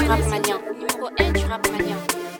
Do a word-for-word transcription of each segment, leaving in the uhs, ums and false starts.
du rap mania. Numéro un du rap mania.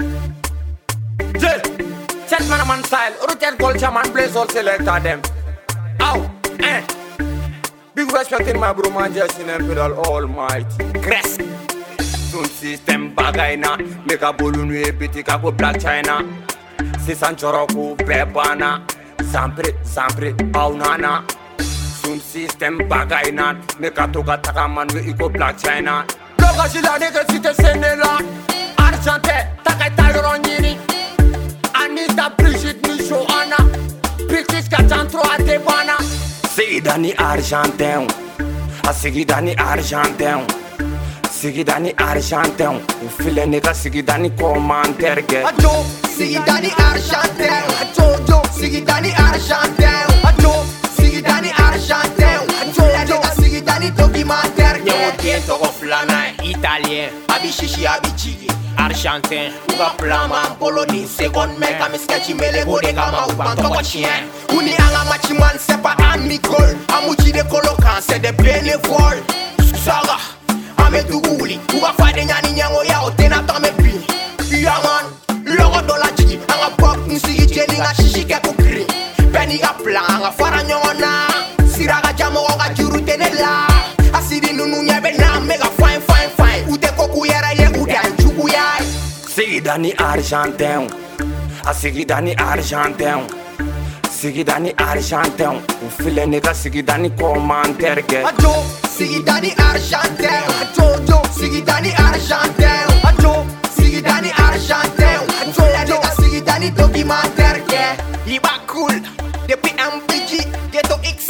J. Set man a man style. Routine culture man plays all selector them. Ow. Eh. Big respect in my bro man just in Imperial Almighty. Crest. Sound system bagay na. Make a bolu nu ebiti kako Black China. Si sanchoro ku bebana. Zampre, zampre, aunana. Sound system bagay na. Make a toga taka man we iko Black China. Loga jila nigga site senela. Argente, takay tayo nyini. Anita Brigitte Micho Anna. Pictures kachantro atebana. Seguida ni argentin. A seguida ni argentin. Seguida ni argentin. O filé nigga seguida ni commentaire ge. Ajo, seguida ni argentin. Ajo, seguida ni argentin. Ajo, seguida ni argentin. Ajo, seguida ni documentaire ge. Nyo tiento go flana italien. Abi shishi abi chigi. Argentin, uga plama Poloni seconde mec à mes sketchy mele go de kama ou ban toko chien. Uni anga machiman c'est pas amicol. Amuchi de colocan c'est des bénévoles. Saga, ame tuguli. Uga fade nyani nyango ya otena tame pi. Yaman, logo do la chiki. Anga pop musiki jeli nga shishi ke kukri. Penny ga plan anga fara nyona. Siraga jamo nga juru tenela. Asidi nunu nyebe na mega fine fine fine. Ute koku yera ye ude anjuku yai. Seguida ni argentin. A seguida ni argentin. Seguida ni argentin. O filé nigga seguida ni commentaire ge. Ajo, seguida ni argentin. Ajo, seguida ni argentin. Ajo, seguida ni argentin. Ajo, seguida ni documentaire ge. Iba cool, depuis M P G, Ghetto X.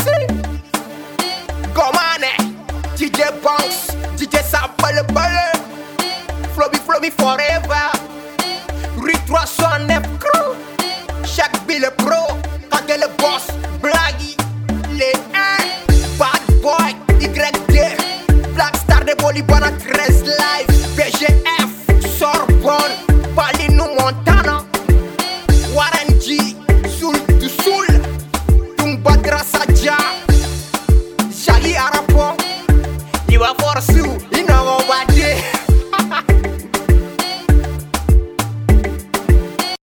Comane, D J Bounce, D J Sabale Bale. Floby Floby forever. Rick trois cent neuf crew. Chaque bille pro. Quand le boss, Blaggy. Les un. Bad boy, Y D. Black Star de Bolibana treize live. P G